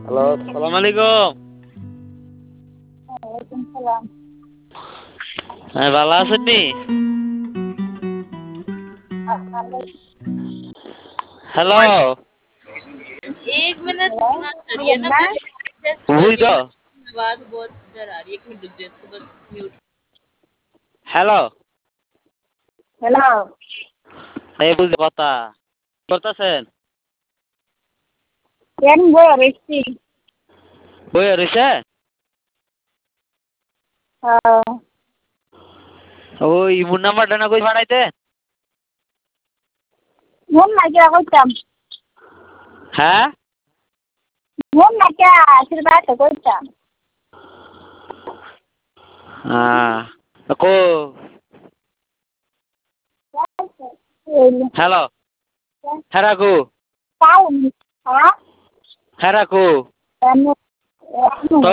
Hello, সালাম আলাইকুম। ওয়ালাইকুম সালাম। হ্যাঁ, ভালো আছেন নি? হ্যালো, एक मिनट हेलो, सुनना चाहिए ना, मैं टेस्ट कर বুঝি रही তো? हूँ ना, आवाज बहुत डर आ रही है। एक मिनट रुक जाए, इसको बस म्यूट। হ্যালো, हेलो, এই বুঝি কথা করতেছেন? কেন বই রইছি? বই রয়েছে? ওই ইমুর নাম্বারটা না কই পাঠাইতে? মন না কে কইতাম, হ্যাঁ? মন না কে আশীর্বাদ কইতাম। হ্যাঁ, কো এই হ্যালো, হ্যাঁ রাখু, পাউন, হ্যাঁ? হ্যাঁ রাখু। এমন